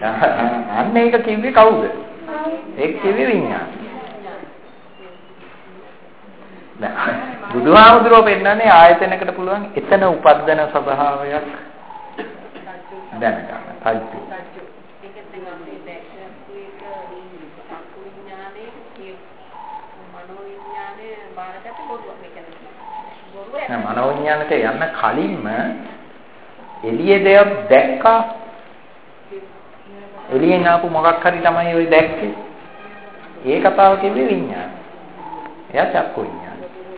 අන්න ඒක කිව්වේ කවුද? ඒක කිව්වේ විඥාන. නෑ බුදුහාමුදුරුවෝ පෙන්නන්නේ ආයතනයකට පුළුවන් එතන උපද්දන ස්වභාවයක් දැනගන්න. තජ්ජු. මනෝවිඥානට යන්න කලින්ම එළියේ දෙයක් දැක්කා. එළියෙන් ආපු මොකක් හරි තමයි ඔය දැක්කේ. ඒ කතාව කිව්වේ විඥාන. එයා චක්කු විඥාන.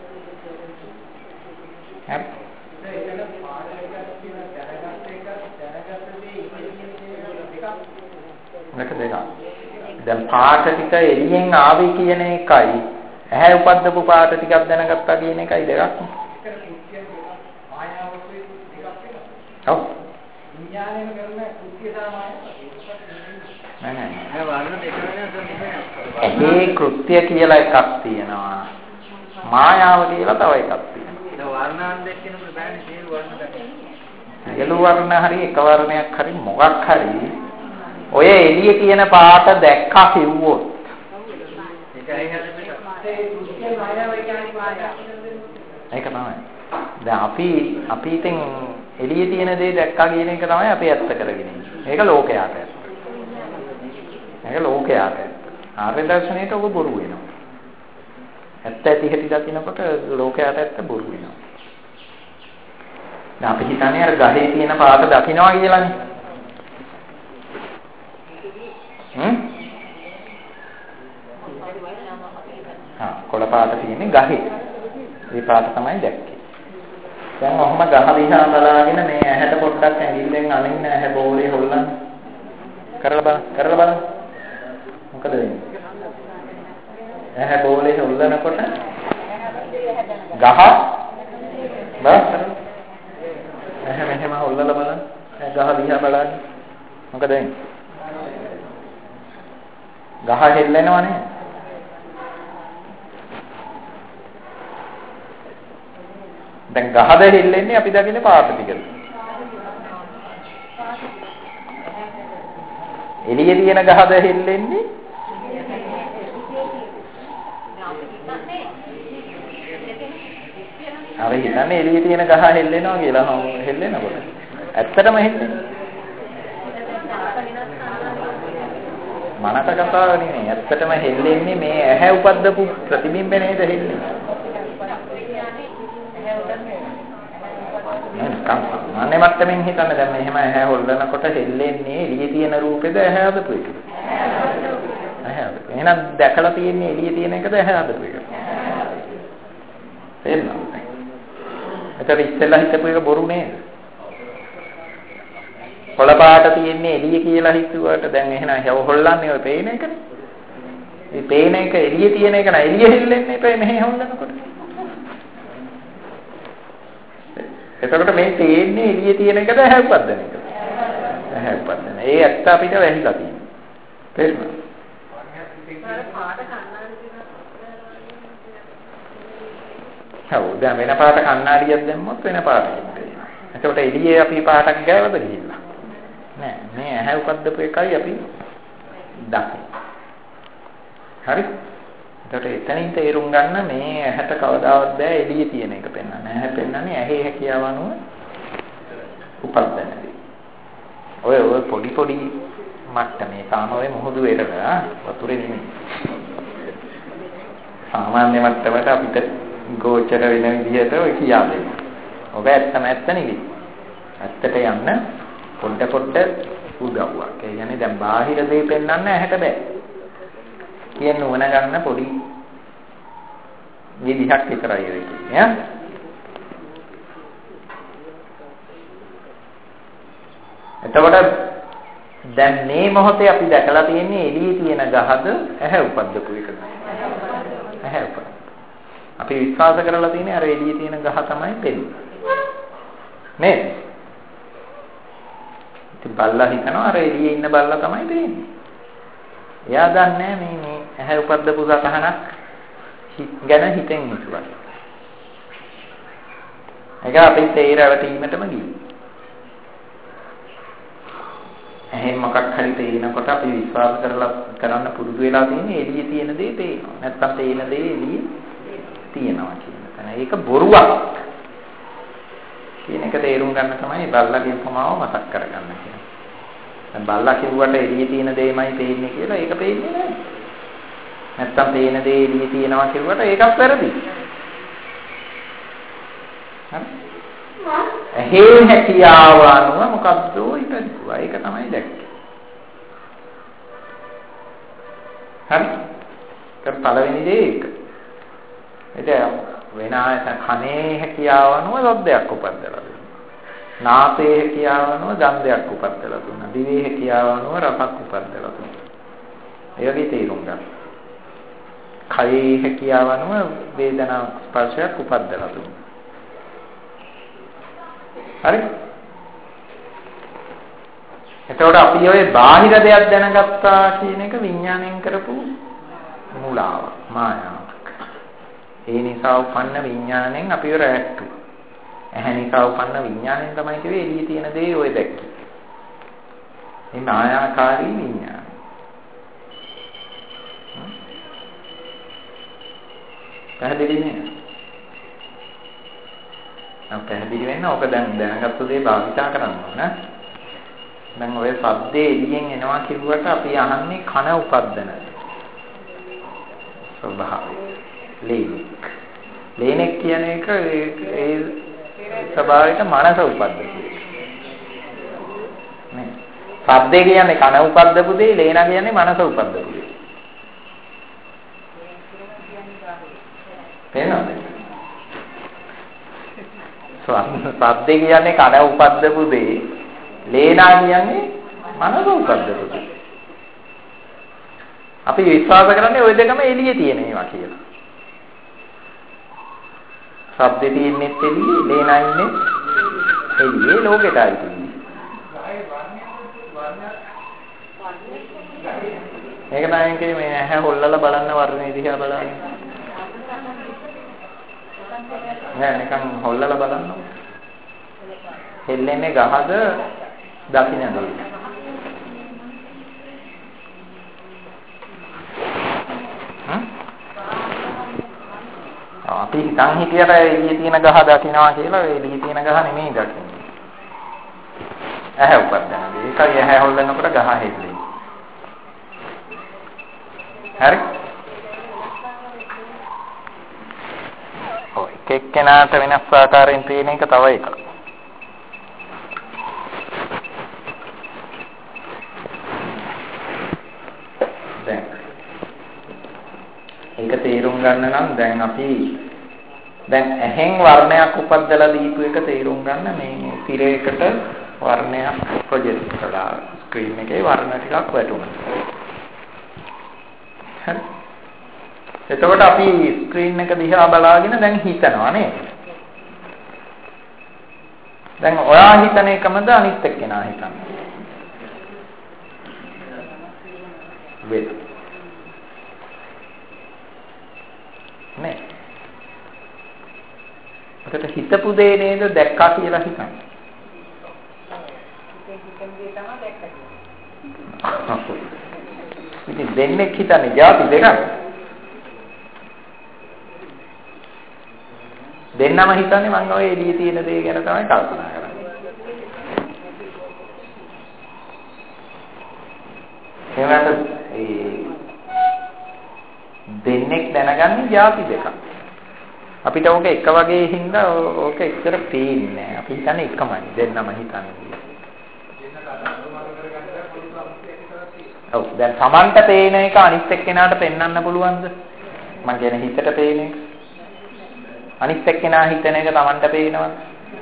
හරි. මේක දෙක. දැන් පාට ටික එළියෙන් ආවේ කියන එකයි ඇහැ උපද්දපු පාට ටිකක් දැනගත්තා කියන එකයි දෙකක්. ඔව්. විඥානයෙන් කරන කෘත්‍ය සාමාන්‍ය ඒ කෘත්‍ය කියලා එකක් තියෙනවා. මායාව කියලා තව එකක් තියෙනවා. ඒ වර්ණාන් දෙකේම බෑනේ සියලු වර්ණ දෙක. සියලු වර්ණ හරි එක වර්ණයක් හරි මොකක් හරි ඔය එළියේ තියෙන පාට දැක්කා කිව්වොත් ඒක තමයි. දැන් අපි ඉතින් එළියේ තියෙන දේ දැක්කා කියන එක තමයි අපි ඇත්ත කරගෙන ඉන්නේ. ඒක ලෝකයට ඇත්ත. ඒක ලෝකයට ඇත්ත. ආර්ය දර්ශනයට ඔබ බොරු වෙනවා. ඇත්ත ඇති හැටි දකිනකොට ලෝකයට ඇත්ත බොරු වෙනවා. දැන් අපි හිතන්නේ අර ගහේ තියෙන පාට දකින්නවා කියලානේ. කොළ පාට තියෙන්නේ ගහේ. ඒ පාට තමයි දැක්කේ. දැන් ඔහොම ගහ දිහා බලාගෙන මේ ඇහැට පොඩ්ඩක් ඇඟිල්ලෙන් අනින්න ඇහැ බෝලේ හොල්ලන්න. කරලා බලන්න. මොකද වෙන්නේ? ඇහැ බෝලේ හොල්ලනකොට ගහ බාස්තර ඇහැ මෙහෙම හොල්ලලා බලන්න. ගහ දිහා බලන්න. මොකද වෙන්නේ? ගහ හෙල්ලෙනවනේ. දැන් ගහද හෙල්ලෙන්නේ අපි දකින්නේ පාට ටිකද? එළියේ තියෙන ගහද හෙල්ලෙන්නේ? අපි හිතන්නේ එළියේ තියෙන ගහ හෙල්ලෙනවා කියලා. හෙල්ලෙනකොට ඇත්තටම හෙල්ලෙන්නේ. මනස කතාව නෙමෙයි. ඇත්තටම හෙල්ලෙන්නේ මේ ඇහැ උපද්දපු ප්‍රතිබිම්බ නේද හෙල්ලෙන්නේ. අනේ මත්තමින් හිතන්න දැන් මෙහෙම ඇහැ හොල්ලනකොට හෙල්ලෙන්නේ එළියේ තියෙන රූපෙද ඇහැ හදපු එකද? ඇහැ හදපු. එහෙනම් දැකලා තියෙන්නේ එළියේ තියෙන එකද ඇහැ හදපු එකද? තේරෙනවද? ඒතර ඉස්සෙල්ලා හිතපු එක බොරු නේද? කොළ පාට තියෙන්නේ එළියේ කියලා හිතුවට දැන් එහෙනම් හොල්ලන්නේ ඔය පේන එකනේ. මේ පේන එක එළියේ තියෙන එක නෑ එළියේ හෙල්ලෙන්නේ එපේ මෙහෙ හොල්ලනකොට. එතකොට මේ තේන්නේ එළියේ තියෙන එකද ඇහැ උපද්දන එකද? ඇහැ උපද්දන. ඒ ඇත්ත අපිට වැහිලා තියෙනවා. තේරුණාද? දැන් වෙන පාට කණ්ණාඩියක් දැම්මොත් වෙන පාටකින් පේනවා. එතකොට එළියේ අපි පාටක් ගෑවද ගිහිල්ලා? නෑ. මේ ඇහැ උපද්දපු එකයි අපි දකින්නේ. හරි? එතකොට එතනින් තේරුම් ගන්න මේ ඇහැට කවදාවත් බෑ එළියේ තියෙන එක පෙන්වන්න. ඇහැ පෙන්වන්නේ ඇහි හැකියාව අනුව උපද්දන දේ. ඔය පොඩි මට්ටමේ තාම ඔය මුහුදු වෙරළා වතුරේ නෙමෙයි. සාමාන්‍ය මට්ටමට අපිට ගෝචර වෙන විදිහට ඔය කියා දෙන්න. ඔබ ඇත්ත නෙවෙයි. ඇත්තට යන්න පොඩ උදව්වක්. ඒ කියන්නේ දැන් බාහිර දේ පෙන්වන්න ඇහැට බෑ. කියන නුවණ ගන්න පොඩි විදිහක් විතරයි ඔය කියන්නේ. එතකොට දැන් මේ මොහොතේ අපි දැකලා තියෙන්නේ එළියේ තියෙන ගහද ඇහැ උපද්දපු එකද? ඇහැ උපද්ද. අපි විශ්වාස කරලා තියෙන්නේ අර එළියේ තියෙන ගහ තමයි පෙන්නේ. නේද? ඉතින් බල්ලා හිතනවා අර එළියේ ඉන්න බල්ලා තමයි පෙන්නේ. එයා දන්නේ මේ ඇහැ උපද්දපු සතහනක් ගැන හිතෙන් හිතුවා. ඒක අපේ තේරවටීමටම ගියේ. එහෙන් මොකක් හරි තේිනකොට අපි විශ්වාස කරන්න පුරුදු වෙලා තියෙන්නේ එළියේ තියෙන දේ පේනවා. නැත්තම් පේන දේ එළියේ තියෙනවා කියන තැන. ඒක බොරුවක් කියන එක තේරුම් ගන්න තමයි බල්ලාගේ උපමාව මතක් කරගන්න කියන්නේ. දැන් බල්ලා කිව්වට එළියේ තියෙන දේමයි පේන්නේ කියලා ඒක පේන්නේ නැහැ. නැත්තම් පේන දේ එළියේ තියෙනවා කිව්වට ඒකත් වැරදි. හරි? ඇහි හැකියාව අනුව මොකද්ද ඉපදුවා. ඒක තමයි දැක්කේ. හරි? ඒක පළවෙනි දේ ඒක. එතන වෙන කනේ හැකියාව අනුව ශබ්දයක් උපද්දලා දුන්නා. නාසයේ හැකියාව අනුව ගන්ධයක් උපද්දලා දුන්නා. දිවේ හැකියාව අනුව රසක් උපද්දලා දුන්නා. ඒ වගේ තේරුම් ගන්න. කයේ හැකියාව අනුව වේදනා ස්පර්ශයක් උපද්දලා දුන්නා. හරි? එතකොට අපි ඔය බාහිර දෙයක් දැනගත්තා කියන එක විඥාණයෙන් කරපු මුලාව, මායාවක්. ඒ නිසා උපන්න විඥාණයෙන් අපි ඔය රැට්ටු. ඇහැ නිසා උපන්න විඥාණයෙන් තමයි කිව්වේ එළියේ තියෙන දේ ඔය දැක්කේ. මේ මායාකාරී විඥාන. පැහැදිලි නේද? පැහැදිලි වෙන්න ඕක දැනගත්තු දේ භාවිතා කරන්න ඕන. දැන් ඔය ශබ්දේ එළියෙන් එනවා කිව්වට අපි අහන්නේ කන උපද්දන ස්වභාවය. ලේනෙක් කියන එක ඒ ස්වභාවයට මනස උපද්දන. නේ. ශබ්දේ කියන්නේ කන උපද්දපු දේ, ලේන කියන්නේ මනස උපද්දපු දේ. පේනවද? ශබ්දේ කියන්නේ කන උපද්දපු දේ, ලේනා කියන්නේ මනස උපද්දපු දේ. අපි විශ්වාස කරන්නේ ওই දෙකම එළියේ තියෙන ඒවා කියලා. ශබ්දේ තියෙන්නේ එළියේ, ලේනා ඉන්නේ එළියේ, ලෝකෙටයි තියෙන්නේ. මේක තමයි කියන්නේ මේ ඇහැ හොල්ලලා බලන්න වර්ණේ දිහා බලන්න. නෑ නිකන් හොල්ලලා බලන්න. හෙල්ලෙන්නේ ගහද දකින්නද? අපි හිතන් හිටියට එළියේ තියෙන ගහ දකින්නවා කියලා එළියේ තියෙන ගහ නෙමෙයි දකින්නේ. ඇහැ උපදිනවා. ඒකයි ඇහැ හොල්ලනකොට ගහ හෙල්ලෙන්නේ. හරි? ඔය එක්කෙනාට වෙනස් ආකාරයෙන් පේන එක තව එකක්. දැන් ඒක තේරුම් ගන්න නම් දැන් අපි දැන් ඇහෙන් වර්ණයක් උපද්දලා දීපු එක තේරුම් ගන්න මේ තිරයකට වර්ණයක් ප්‍රොජෙක්ට් කළා ස්ක්‍රීන් එකේ වර්ණ ටිකක් වැටුණා. හරි. එතකොට අපි ස්ක්‍රීන් එක දිහා බලාගෙන දැන් හිතනවා නේද? දැන් ඔයා හිතන එකමද අනිත් එක්කෙනා හිතන්නේ? වෙයි. නේ. ඔකට හිතපු දේ නේද දැක්කා කියලා හිතන්නේ. ඉතින් දෙන්නේ හිතන්නේ જાති දෙකක්. දෙන්නම හිතන්නේ මම ඔය එළියේ තියෙන දේ ගැන තමයි කල්පනා කරන්නේ. ඒකට දෙන්නෙක් දැනගන්නේ જાති දෙකක්. අපිට ඕක එක වගේ හින්දා ඕක එච්චර පේන්නේ නැහැ. අපි හිතන්නේ එකමයි. දෙන්නම හිතන්නේ. ඔව් දැන් Tamanට පේන එක අනිත් එක්කෙනාට පෙන්වන්න පුළුවන්ද? මම කියන්නේ හිතට පේන එක. අනිත් එක්කෙනා හිතන එක Tamanට පේනවද?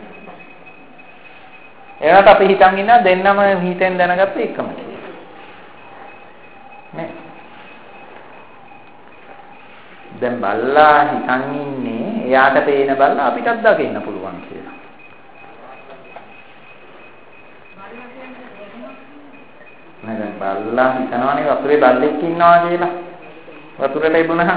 ඒකට අපි හිතන් ඉන්නවා දෙන්නම හිතෙන් දැනගත්ත එකම කියලා. නේ? දැන් බල්ලා හිතන් ඉන්නේ එයාට පේන බල්ලා අපිටත් දකින්න පුළුවන් කියලා. නේද? බල්ලා හිතනවානේ වතුරේ බල්ලෙක් ඉන්නවා කියලා. වතුරට ඉබුණා.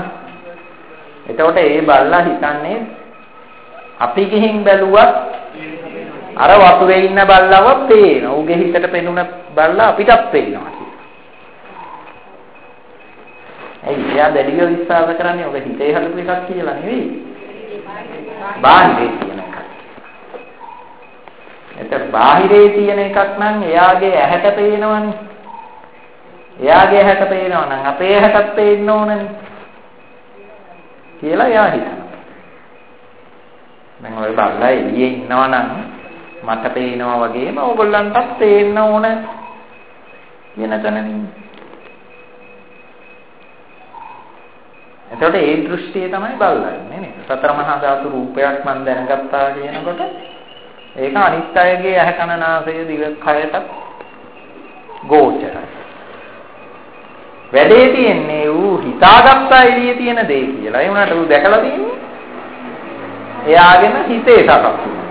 එතකොට ඒ බල්ලා හිතන්නේ අපි ගිහින් බැලුවත් අර වතුරේ ඉන්න බල්ලව පේන. ඌගේ හිතට පෙනුන බල්ලා අපිටත් පේනවා කියලා. එයා දැඩිව විශ්වාස කරන්නේ ඔබ හිතේ හදපු එකක් කියලා නෙවෙයි. බාහිරේ තියෙන එකක්. එතකොට බාහිරේ තියෙන එකක් නම් එයාගේ ඇහැට පේනවනේ. එයාගේ ඇහැට පේනවා නම් අපේ ඇහැටත් පේන්න ඕනනේ. කියලා එයා හිතනවා. දැන් ඔය බල්ලා එළියේ ඉන්නවා නම් මට පේනවා වගේම ඕගොල්ලන්ටත් පේන්න ඕන කියන තැනදී. එතකොට ඒ දෘෂ්ටිය තමයි බල්ලන්නේ නේද? සතර මහා ධාතු රූපයක් මම දැනගත්තා කියනකොට ඒක අනිත් අයගේ ඇහැ කන නාසය දිව කයටත් ගෝචරයි. වැඩේ තියෙන්නේ ඌ හිතාගත්තා එළියේ තියෙන දේ කියලා. ඒ වුණාට ඌ දැකලා තියෙන්නේ එයාගෙන හිතේ සකස් වුණා.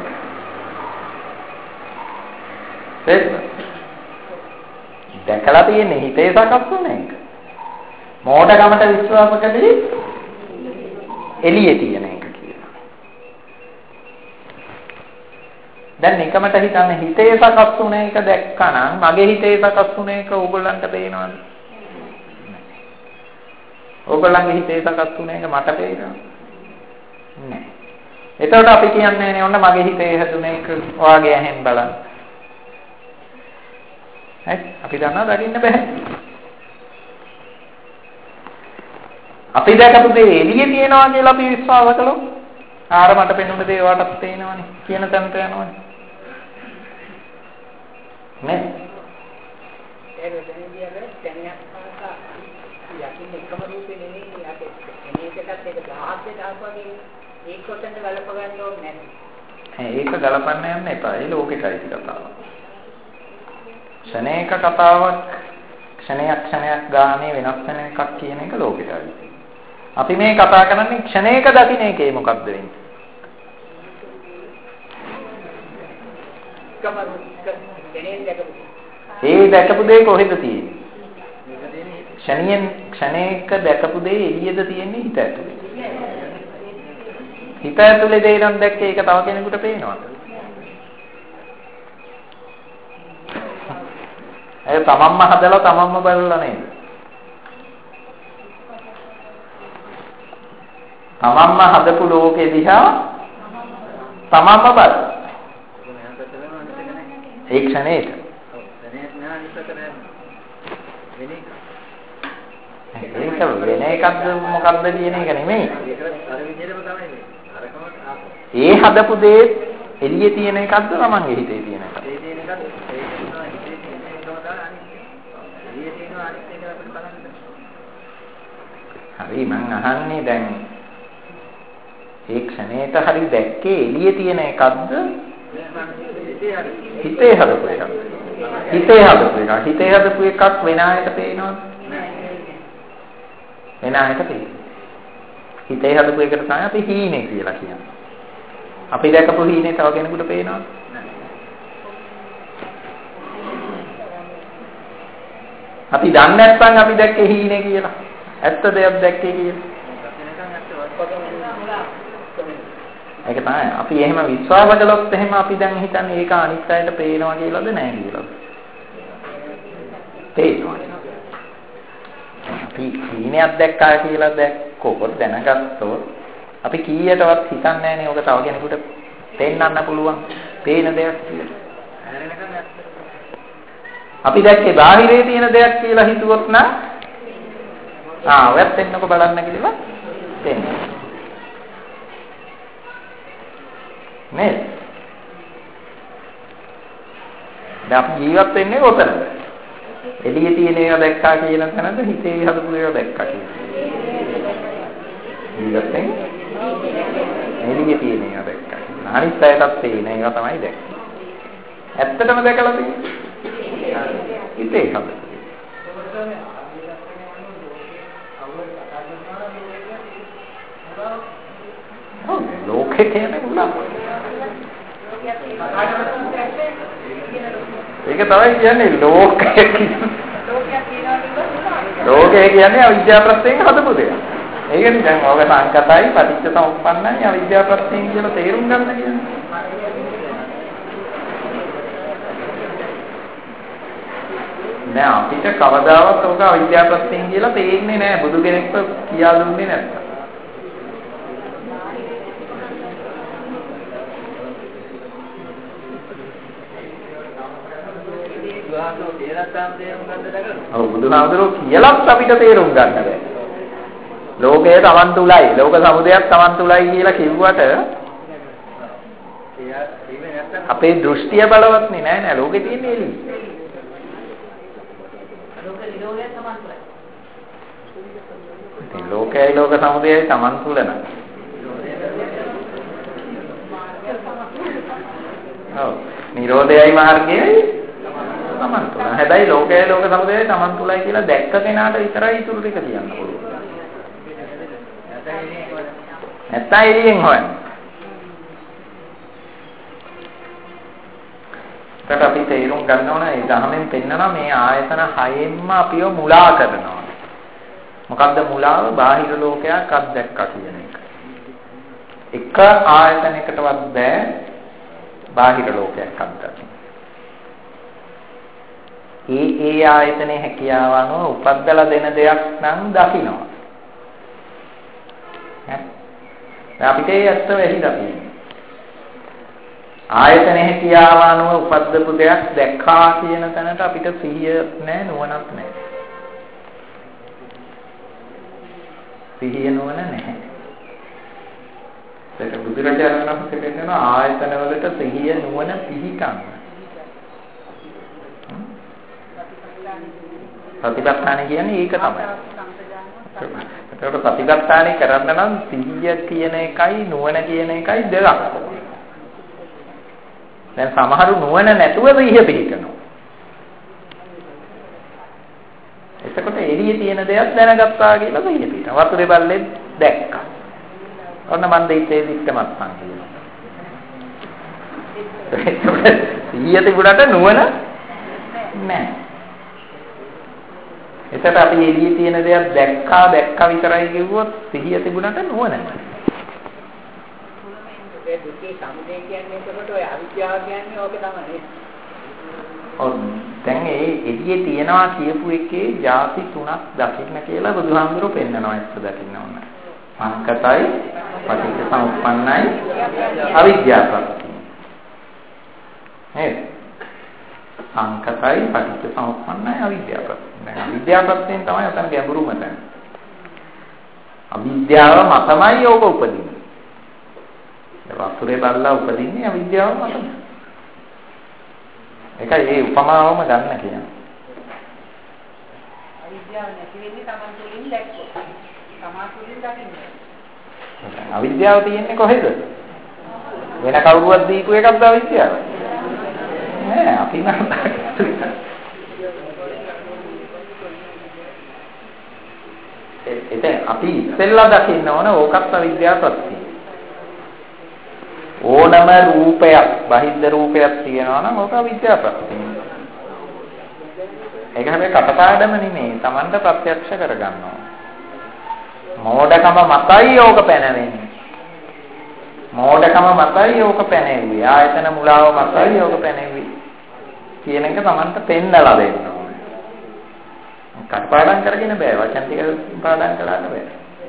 දැකලා තියෙන්නේ හිතේ සකස් වුණ එක. මෝඩකමට විශ්වාස කරන්නේ එළියේ තියෙන එක කියලා. දැන් එකමට හිතන්නේ හිතේ සකස් වුණ එක දැක්කනම් මගේ හිතේ සකස් වුණ එක ඕගොල්ලන්ට පේනවද? ඕගොල්ලන්ගේ හිතේ සකස් වුණ එක මට පේනවද? නෑ. එතකොට අපි කියන්නේ නේ ඔන්න මගේ හිතේ හැදුන එක ඔයාගේ ඇහෙන් බලන්න. හරි අපි දන්නවා දකින්න බෑ. අපි දැකපු දේ එළියේ තියෙනවා කියලා අපි විශ්වාස කළොත් ආර මට පෙනුන දේ ඔයාටත් පේනවනේ කියන තැනට යනවනේ. නේ? ඒක දෙන්නේ අර දැනියක් පාසා යකින් එකම රූපේ නෙමෙයි අපේ එනේකටත් ඒක 1000ක් දාපුවාගේ ඒක කොතනද ගලප ගන්න ඕනේ නැහැ. ඒක ගලපන්න යන්න එපා. ඒ ලෝකෙටයි කතාව. ක්ෂණයක කතාවක් ක්ෂණයක් ගානේ වෙනස් වෙන එකක් කියන එක ලෝකෙටයි. අපි මේ කතා කරන්නේ ක්ෂණයක දකින්න එකේ මොකක්ද වෙන්නේ? ඒ දැකපු දේ කොහෙද තියෙන්නේ? ක්ෂණයක දැකපු දේ එළියද තියෙන්නේ හිත ඇතුලේ? හිත ඇතුලේ දේ නම් දැක්කේ ඒක තව කෙනෙකුට පේනවද? ඒ තමන්ම හදලා තමන්ම බලලා නේද? තමන්ම හදපු ලෝකෙ දිහා තමන්ම බලන. ඒ ක්ෂණේට. ඒක වෙන එකක්ද මොකක්ද කියන එක නෙමෙයි. ඒ හදපු දේ එළියේ තියෙන එකක්ද තමන්ගේ හිතේ තියෙන එකක්ද? හරි මං අහන්නේ දැන් ඒ ක්ෂණයට හරි දැක්කේ එළියේ තියෙන එකක්ද හිතේ හදපු එකක්ද? හිතේ හදපු එකක්. හිතේ හදපු එකක් වෙන ආයත පේනවද? වෙන ආයත පේන්නේ. හිතේ හදපු එකට තමයි අපි හීනේ කියලා කියන්නේ. අපි දැකපු හීනේ තව කෙනෙකුට පේනවද? අපි දන්නේ නැත්නම් අපි දැක්කේ හීනේ කියලා. ඇත්ත දෙයක් දැක්කේ කියලා. ඒක තමයි. අපි එහෙම විශ්වාස කළොත් එහෙම අපි දැන් හිතන්නේ ඒක අනිත් අයට පේනවා කියලාද නැහැ කියලාද? පේනවා. අපි හීනයක් දැක්කා කියලා දැක්කොත් දැනගත්තොත් අපි කීයටවත් හිතන්නේ නැහනේ ඔක තව කෙනෙකුට පෙන්වන්න පුළුවන් පේන දෙයක් කියලා. අපි දැක්කේ බාහිරේ තියෙන දෙයක් කියලා හිතුවොත් නම් ඔයත් එන්නකො බලන්න කියලා දෙන්න. නේද? දැන් අපි ජීවත් වෙන්නේ කොතනද? එළියේ තියෙන ඒවා දැක්කා කියන තැනද හිතේ හදපු ඒවා දැක්කා කියන. ජීවත් වෙන්නේ එළියේ තියෙන ඒවා දැක්කා. අනිත් අයටත් තියෙන ඒවා තමයි දැක්කේ. ඇත්තටම දැකලා තියෙන්නේ හිතේ හදපු. ලෝකේ කියන්නේ උනා. ඒක තමයි කියන්නේ ලෝකය කියන්නේ. ලෝකය කියන්නේ අවිද්‍යාව ප්‍රත්‍යයෙන් හදපු දෙයක්. ඒකනේ දැන් ඔය සංකතයි පටිච්ච සමුප්පන්නයි අවිද්‍යාව ප්‍රත්‍යයෙන් කියලා තේරුම් ගන්න කියන්නේ. නෑ අපිට කවදාවත් ඔක අවිද්‍යාව ප්‍රත්‍යයෙන් කියලා තේින්නේ නෑ බුදු කෙනෙක්ව කියා දුන්නේ නැත්තම්. ඔව් බුදුහාමුදුරුවෝ කියලාත් අපිට තේරුම් ගන්න බෑ. ලෝකයේ Taman තුලයි, ලෝක සමුදයක් Taman තුලයි කියලා කිව්වට අපේ දෘෂ්ටිය බලවත් නෑ ලෝකේ තියෙන එළිය. ලෝකයයි ලෝක සමුදයයි Taman තුල නෑ. ඔව් නිරෝධයයි මාර්ගයයි Taman තුල. හැබැයි ලෝකයයි ලෝක සමුදයයි Taman තුලයි කියලා දැක්ක කෙනාට විතරයි ඉතුරු ටික කියන්න පුළුවන්. නැත්නම් එළියෙන් හොයන්න. ඒකට අපි තේරුම් ගන්න ඕන ඒ ධර්මයෙන් පෙන්නනවා මේ ආයතන හයෙන්ම අපිව මුලා කරනවා. මොකද්ද මුලාව? බාහිර ලෝකයක් අත්දැක්කා කියන එක. එක ආයතනයකටවත් බෑ බාහිර ලෝකයක් අත්දැකීම. ඒ ආයතනයේ හැකියාව අනුව උපද්දලා දෙන දෙයක් නම් දකින්නවා. අපිට ඒ ඇත්ත වෙහිලා තියෙනවා. ආයතනයේ හැකියාව අනුව උපද්දපු දෙයක් දැක්කා කියන තැනට අපිට සිහිය නැහැ නුවණක් නැහැ. සිහිය නුවණ නැහැ. ඒක බුදුරජාණන් වහන්සේ කියන ආයතන වලට සිහිය නුවණ පිහිටන්න. සතිපට්ඨාන කියන්නේ ඒක තමයි. ඒකට සතිපට්ඨාන කරන්න නම් සිහිය කියන එකයි නුවණ කියන එකයි දෙකක්. දැන් සමහරු නුවණ නැතුව සිහිය පිහිටනවා. එතකොට එළියේ තියෙන දේක් දැනගත්තා කියලා සිහිය පිහිටනවා. වතුරේ බල්ලේ දැක්කා. ඔන්න මන් දෙයිතේ දික්කමත් සංකේතය. සිහිය තිබුණාට නුවණ නැහැ. එතකොට අපි එළියේ තියෙන දේක් දැක්කා විතරයි කිව්වොත් සිහිය තිබුණාට නුවණ නැහැ. ඒ දුකේ සමුදය කියන්නේ එතකොට ඔය අවිද්‍යාව කියන්නේ ඕක තමයි. ඔව් දැන් ඒ එළියේ තියනවා කියපු එකේ ಜಾති තුනක් දකින්න කියලා බුදුහාමුදුරුවෝ පෙන්නනවා ඒක දකින්න ඕන. සංකතයි, පටිච්චසමුප්පන්නයි, අවිද්‍යාවයි. නේද? සංකතයි, පටිච්චසමුප්පන්නයි, අවිද්‍යාවයි. දැන් අවිද්‍යාවයෙන් තමයි අතන ගැඹුරුම තැන. අවිද්‍යාව මතමයි ඕක උපදින්නේ. වතුරේ බල්ලා උපදින්නේ අවිද්‍යාව මතම. ඒකයි ඒ උපමාවම ගන්න කියන්නේ. අවිද්‍යාව නැති වෙන්නේ Taman තුලින් දැක්කොත්. Taman තුලින් දකින්නේ. අවිද්‍යාව තියෙන්නේ කොහෙද? වෙන කවුරුවත් දීපු එකක්ද අවිද්‍යාව? නෑ අපි නම් එතෙන් අපි ඉස්සෙල්ලා දකින්න ඕන ඕකත් අවිද්‍යාව ප්‍රත්‍යය. ඕනම රූපයක් බාහිර රූපයක් තියෙනවා නම් ඕක අවිද්‍යාව ප්‍රත්‍යය. ඒක හැබැයි කටපාඩම නෙමෙයි Tamanට ප්‍රත්‍යක්ෂ කරගන්නවා. මෝඩකම මතයි ඕක පැනවෙන්නේ. මෝඩකම මතයි ඕක පැනෙන්නේ. ආයතන මුලාව මතයි ඕක පැනෙන්නේ. කියන එක Tamanට පෙන්නලා දෙන්න ඕනේ. කටපාඩම් කරගෙන බෑ වචන ටික පාඩම් කරන්න බෑ.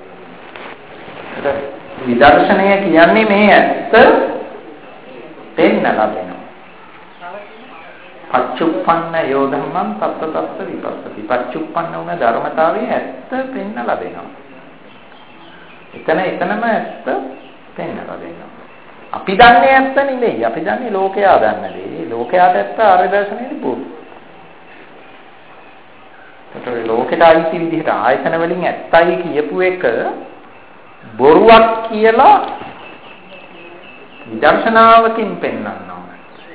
විදර්ශනය කියන්නේ මේ ඇත්ත පෙන්නලා දෙනවා. පච්චුප්පන්න යෝධම්මං තත්ත තත්ත විපස්සති. පච්චුප්පන්න වුණ ධර්මතාවයේ ඇත්ත පෙන්නලා දෙනවා. එතනම ඇත්ත පෙන්නලා දෙනවා. අපි දන්නේ ඇත්ත නෙමෙයි. අපි දන්නේ ලෝකයා දන්න දේ. ලෝකයාට ඇත්ත ආර්ය දර්ශනයේදී පොදු. ඒතකොට ලෝකෙට අයිති විදිහට ආයතන වලින් ඇත්තයි කියපු එක බොරුවක් කියලා විදර්ශනාවකින් පෙන්වන්න ඕන.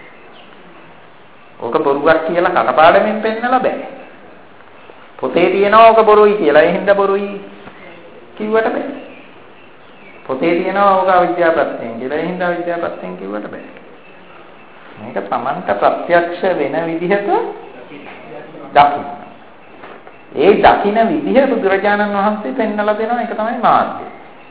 ඕක බොරුවක් කියලා කටපාඩමින් පෙන්නලා බෑ. පොතේ තියෙනවා ඕක බොරුයි කියලා. ඒ හින්දා බොරුයි කිව්වට බෑ. පොතේ තියෙනවා ඕක අවිද්‍යාව ප්‍රත්‍යයෙන් කියලා. ඒ හින්දා අවිද්‍යාව ප්‍රත්‍යයෙන් කිව්වට බෑ. මේක Tamanට ප්‍රත්‍යක්ෂ වෙන විදිහට දකින්න. ඒ දකින්න විදිහ බුදුරජාණන් වහන්සේ පෙන්නලා දෙනවා. ඒක තමයි මාර්ගය.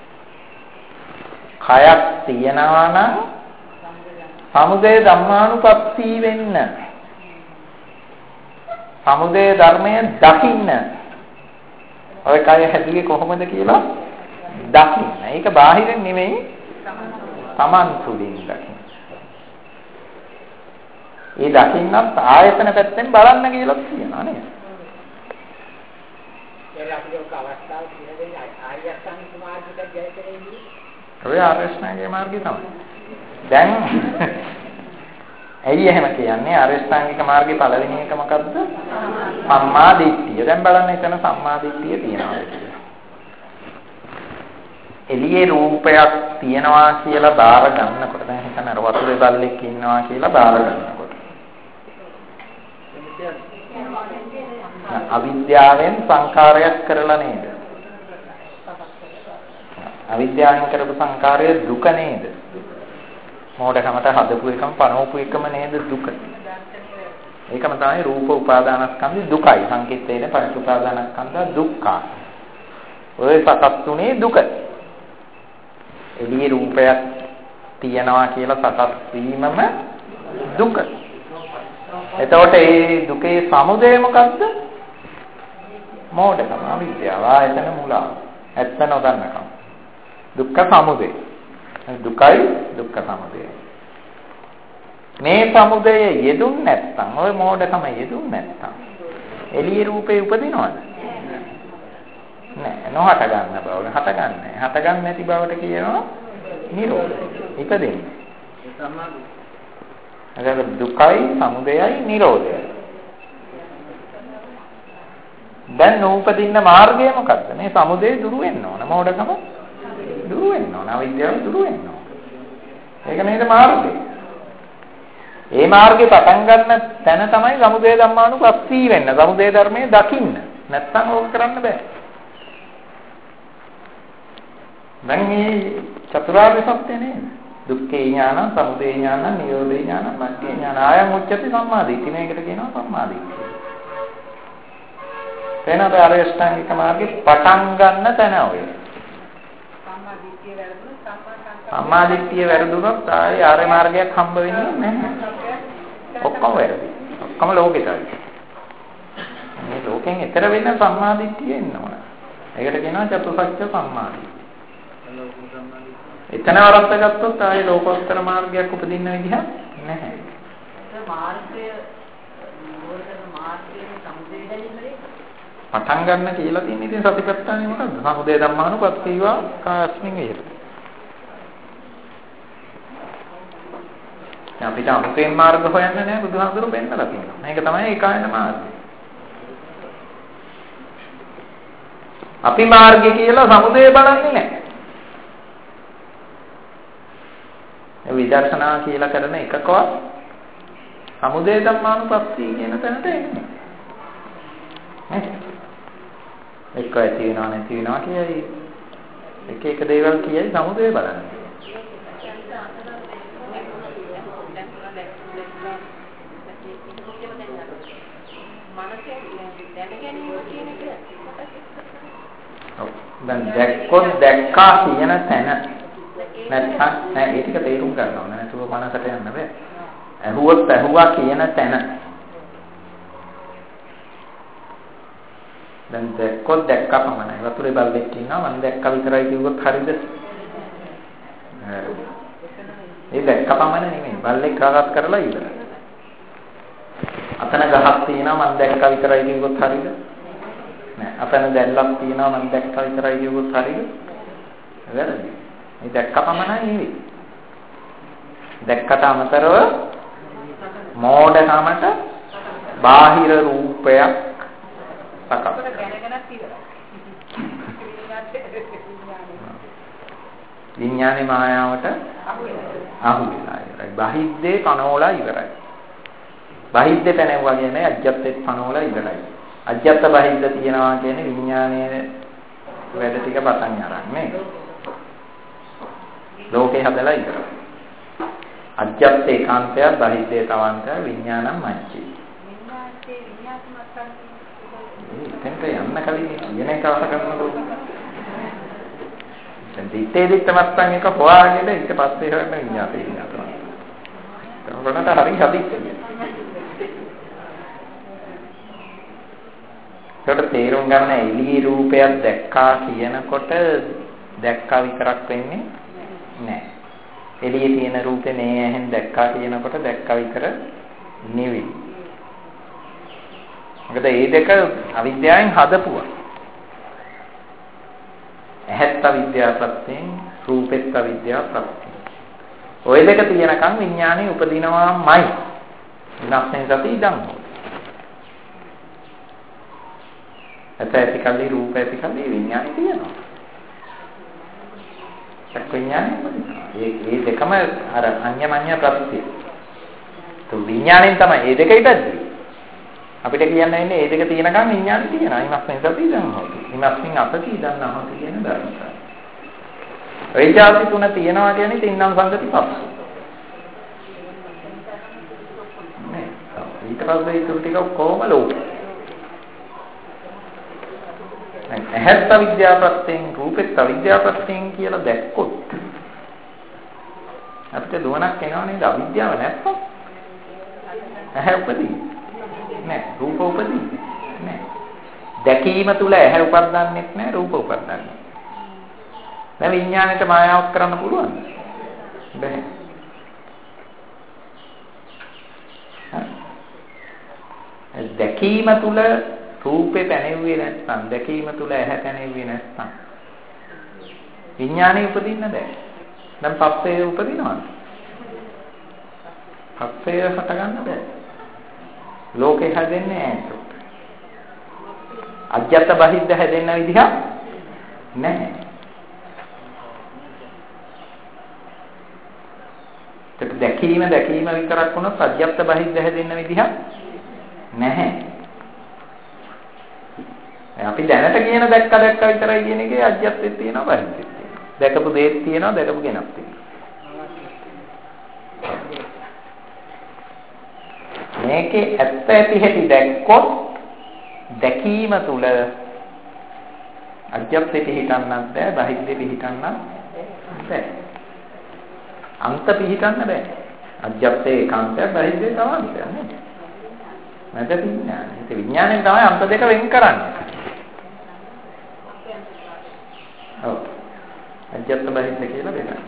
කයක් තියනවා නම් සමුදය ධම්මානුපස්සී වෙන්න. සමුදය ධර්මය දකින්න. ඔය කය හැදුවේ කොහොමද කියලා දකින්න. ඒක බාහිරින් නෙමෙයි තමන් තුළින් දකින්න. ඒ දකින්නත් ආයතන පැත්තෙන් බලන්න කියලා කියනවා නේද? ඒක අපිට ඔක අවස්ථාව කියන්නේ ආර්ය අෂ්ටාංගික මාර්ගයට ජයකරේදී. ඔය ආර්ය අෂ්ටාංගික මාර්ගය තමයි. දැන් ඇයි එහෙම කියන්නේ? ආර්ය අෂ්ටාංගික මාර්ගයේ පළවෙනි එක මොකද්ද? සම්මා දිට්ඨිය. දැන් බලන්න එතන සම්මා දිට්ඨිය තියෙනවා කියලා. එළියේ රූපයක් තියෙනවා කියලා බාර ගන්නකොට දැන් හිතන්න අර වතුරේ බල්ලෙක් ඉන්නවා කියලා බාර ගන්නකොට අවිද්‍යාවෙන් සංකාරයක් කරලා නේද? අවිද්‍යාවෙන් කරපු සංකාරය දුක නේද? මොඩකමට හදපු එකම පනවපු එකම නේද දුක? ඒකම තමයි රූප උපාදානස්කන්ධ දුකයි. සංකිට්ඨේන පංච උපාදානස්කන්ධ දුක්ඛ. ඔය සකස් තුනේ දුක. එළියේ රූපයක් තියනවා කියලා සකස් වීමම දුක. එතකොට මේ දුකේ සමුදය මොකද්ද? මෝඩකම, අවිද්‍යාව, ආයතන මුලාව. ඇත්ත නොදන්නකම. දුක්ඛ සමුදය. දුකයි දුක්ඛ සමුදය. මේ සමුදය යෙදුන් නැත්නම් ඔය මෝඩකම යෙදුන් නැත්නම් එළියේ රූපේ උපදිනවද? නෑ, නොහට ගන්න බව. හට ගන්නෑ. හට ගන්න නැති බවට කියනවා නිරෝධය. ඉපදෙන්නේ. අද දුකයි සමුදයයි නිරෝධයයි. දැන් නූපදින්න මාර්ගය මොකක්ද? මේ සමුදය දුරු වෙන්න ඕන. මෝඩකම දුරු වෙන්න ඕන. අවිද්‍යාව දුරු වෙන්න ඕන. ඒක නේද මාර්ගය? ඒ මාර්ගේ පටන් ගන්න තැන තමයි සමුදය ධම්මානුපස්සී වෙන්න. සමුදය ධර්මයේ දකින්න. නැත්තම් ඕක කරන්න බෑ. දැන් මේ චතුරාර්ය සත්‍ය නේද? දුක්ඛේ ඥාන, සමුදය ඥාන, නිරෝධේ ඥාන, මග්ගේ ඥාන. ආයම් උච්චති සම්මාදිට්ඨිය. මේකට කියනවා සම්මාදිට්ඨිය. එනද ආර්ය අෂ්ටාංගික මාර්ගේ පටන් ගන්න තැන ඔය. සම්මාදිට්ඨිය වැරදුනොත් ආයේ ආර්ය මාර්ගයක් හම්බ වෙන්නේ නැහැ. ඔක්කොම වැරදි. ඔක්කොම ලෝකෙටයි. මේ ලෝකෙන් ඈතර වෙන සම්මාදිට්ඨිය එන්න ඕන. ඒකට කියනවා චතුසත්‍ය සම්මාදිට්ඨිය. එතන වරද්ද ගත්තොත් ආයේ ලෝකෝත්තර මාර්ගයක් උපදින්න විදිහක් නැහැ. පටන් ගන්න කියලා තියෙන ඉතින් සතිපට්ඨානේ මොකද්ද? සමුදය ධම්මානුපස්සීවා කාස්මින් විහෙරති. අපිට අමුතෙන් මාර්ග හොයන්න නෑ බුදුහාමුදුරුවෝ පෙන්නලා තියෙනවා. මේක තමයි ඒකායන මාර්ගය. අපි මාර්ගය කියලා සමුදය බලන්නේ නෑ. විදර්ශනා කියලා කරන එකකවත් සමුදය ධම්මානුපස්සී කියන තැනට එන්නේ. නේද? එක්ක ඇති වෙනවා නැති වෙනවා කියයි. එක දේවල් කියයි සමුදය බලන්නේ. දැන් දැක්කොත් දැක්කා කියන තැන නැත්නම් ඒ ටික තේරුම් ගන්න ඕන. නැතුව මනසට යන්න බෑ. ඇහුවොත් ඇහුවා කියන තැන. දැන් දැක්කොත් දැක්කා පමණයි. වතුරේ බල්ලෙක් ඉන්නවා මම දැක්කා විතරයි කිව්වොත් හරියද? ඒ දැක්කා පමණ නෙමෙයි. බල්ලෙක් රාගත් කරලා ඉවරයි. අතන ගහක් තියෙනවා මම දැක්කා විතරයි කිව්වොත් හරියද? නෑ. අතන දැල්ලක් තියෙනවා මම දැක්කා විතරයි කිව්වොත් හරියද? වැරදි. මේ දැක්ක පමණයි නෙවෙයි. දැක්කට අමතරව මෝඩකමට බාහිර රූපයක් සකස් විඥානේ මායාවට අහු වෙලා ඉවරයි. බාහිද්දේ කනෝලා ඉවරයි. බාහිද්දේ පැනෙවුවා කියන්නේ අජ්ජත්තේ කනෝලා ඉවරයි. අජ්ජත්ත බාහිද්ද තියනවා කියන්නේ විඥානයේ වැඩ ටික පටන් ගන්න නේ. ලෝකේ හදලා ඉවරයි. අජ්ජත් ඒකාන්තය බහිද්දේ තවන්තය විඥානම් මච්චි. විඥාතේ විඥාත්මක සංකේතය. එතෙන්ට යන්න කලින් කියන එක අවශ්‍ය කරනකොට දැන් දිත්තේ මත්තන් එක හොයාගෙන ඊට පස්සේ හොයන්න විඥාතේ විඥාතම. ඒකට හරි හදිස්සිය. ඒකට තේරුම් ගන්න එළියේ රූපයක් දැක්කා කියනකොට දැක්කා විතරක් වෙන්නේ නැහැ. එළියේ තියෙන රූපේ මේ ඇහෙන් දැක්කා කියනකොට දැක්කා විතර නෙවෙයි. මොකද මේ දෙක අවිද්‍යාවෙන් හදපුවා. ඇහත් අවිද්‍යාව ප්‍රත්‍යයෙන් රූපෙත් අවිද්‍යාව ප්‍රත්‍යයෙන්. ওই දෙක තියෙනකන් විඥානෙ උපදිනවාමයි. විනාශයෙන් සති ඉඳන්. ඇති කල්ලි රූප ඇති කල්ලි විඥානෙ තියෙනවා. චක්ක විඥානෙ මේ දෙකම අර අන්‍යමඤ්ඤ ප්‍රත්‍ය. તો විඥාණයෙන් තමයි මේ දෙක ඉදද්දී. අපිට කියන්න ඉන්නේ මේ දෙක තියෙනකන් විඥානෙ තියෙනවා. විනාශයෙන් සති ඉඳන් හොතු. විනාශයෙන් අපති ඉඳන් නැහොත් කියන ධර්මතාවය. ඒ જાති තුන තියෙනවා කියන්නේ තින්නම් සංගති පස්ස. ඊට පස්සේ ඒ තුන ටික කොහොම ලෝකේ. ඇහත් අවිද්‍යාව ප්‍රත්‍යයෙන් රූපෙත් අවිද්‍යාව ප්‍රත්‍යයෙන් කියලා දැක්කොත් අපිට දුවනක් එනවා නේද අවිද්‍යාව නැත්තම්? ඇහැ උපදී නෑ රූප උපදී නෑ. දැකීම තුල ඇහැ උපදින්නෙත් නෑ රූප උපදින්නෙත්. දැන් විඥාණයට මායාවක් කරන්න පුළුවන්ද? බැහැ. දැකීම තුල රූපේ පැනෙන්නේ නැත්නම් දැකීම තුල ඇහැ පැනෙන්නේ නැත්නම් විඥාණය උපදින්න බෑ. දැන් පස්සේ උපදිනවද? පස්සේ හට ගන්න බෑ. ලෝකේ හැදෙන්නේ නැහැ. අජ්ජත් බහිද්ද හැදෙන්න විදිහක් නැහැ. දැකීම විතරක් වුණොත් අජ්ජත් බහිද්ද හැදෙන්න විදිහක් නැහැ. අපි දැනට කියන දැක්ක විතරයි කියන එකේ අජ්ජත්ෙත් තියෙනවා බහිද්දෙත් තියෙනවා. දැකපු දේත් තියෙනවා දැකපු කෙනක් තියෙනවා. මේකේ ඇත්ත ඇති හැටි දැක්කොත් දැකීම තුල අජ්ජත්ෙ පිහිටන්නත් බෑ බහිද්දෙ පිහිටන්නත් බෑ. අන්ත පිහිටන්න බෑ. අජ්ජත්ේ ඒකාන්තය බහිද්දේ තමයි කියන්නේ. නැද විඥානය. ඒ විඥාණයෙන් තමයි අන්ත දෙක වෙන් කරන්නේ. ඔව්. අජ්ජත් බහිද්ද කියලා බෙදන්න.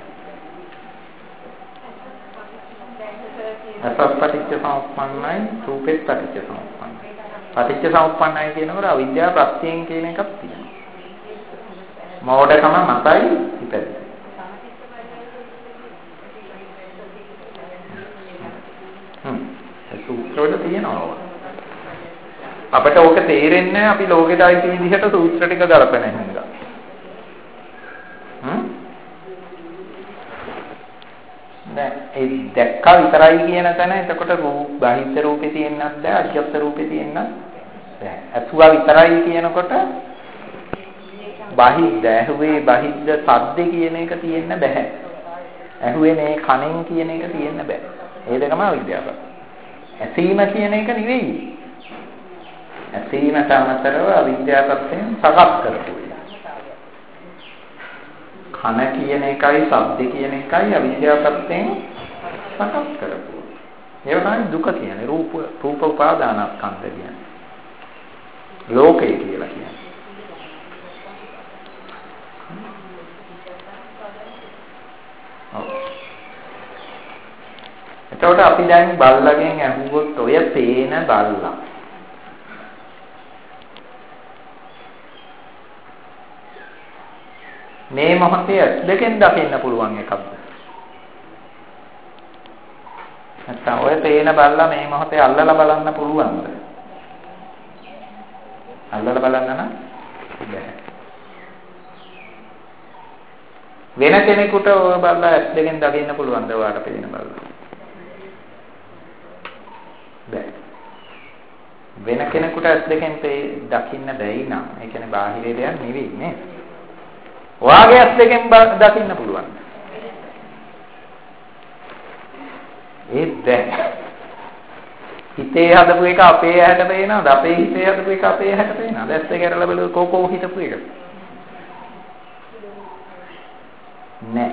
අපපටිච්ච සමුප්පන්නයි රූපෙත් පටිච්ච සමුප්පන්නයි. පටිච්ච සමුප්පන්නයි කියනකොට අවිද්‍යාව ප්‍රත්‍යයෙන් කියන එකක් තියෙනවා. මෝඩකම මතයි ඉපැද්ද. සූත්‍රවල තියෙනවා. අපිට ඕක තේරෙන්නේ අපි ලෝකෙට ආйти විදිහට සූත්‍ර ටික ගලපන හින්දා. දැන් ඒ දැක්කා විතරයි කියන තැන එතකොට රූප බාහිර රූපේ තියෙන්නත් බෑ අජ්ජත් රූපේ තියෙන්නත් බෑ. අසුවා විතරයි කියනකොට බාහිද්ද ඇහුවේ බාහිද්ද සද්ද කියන එක තියෙන්න බෑ. ඇහුවේ මේ කනෙන් කියන එක තියෙන්න බෑ. ඒ දෙකම අවිද්‍යාව. ඇසීම කියන එක නෙවෙයි. ඇසීමට අමතරව අවිද්‍යාවයෙන් සකස් කරපු. කන කියන එකයි ශබ්ද කියන එකයි අවිද්‍යාවයෙන් සකස් කරපු. ඒක තමයි දුක කියන්නේ. රූප උපාදානස්කන්ධ කියන්නේ. ලෝකය කියලා කියන්නේ. එතකොට අපි දැන් බල්ලගෙන් අහුවොත් ඔය පේන බල්ලා මේ මොහොතේ ඇස් දෙකෙන් දකින්න පුළුවන් එකක්ද? නැත්නම් ඔය පේන බල්ලා මේ මොහොතේ අල්ලලා බලන්න පුළුවන්ද? අල්ලලා බලන්න නම් බැහැ. වෙන කෙනෙකුට ඔය බල්ලා ඇස් දෙකෙන් දකින්න පුළුවන්ද ඔයාලට පේන බල්ලා? බැහැ. වෙන කෙනෙකුට ඇස් දෙකෙන් දකින්න බැයි නම් ඒ කියන්නේ බාහිර දෙයක් නෙවෙයි නේ. ඔයාගේ ඇස් දෙකෙන් දකින්න පුළුවන්. ඒත් දැන් හිතේ හදපු එක අපේ ඇහැට පේනවද? අපේ හිතේ හදපු එක අපේ ඇහැට පේනවද? ඇස් දෙක අරලා බලුවොත් කෝකෝ හිතපු එක. නෑ.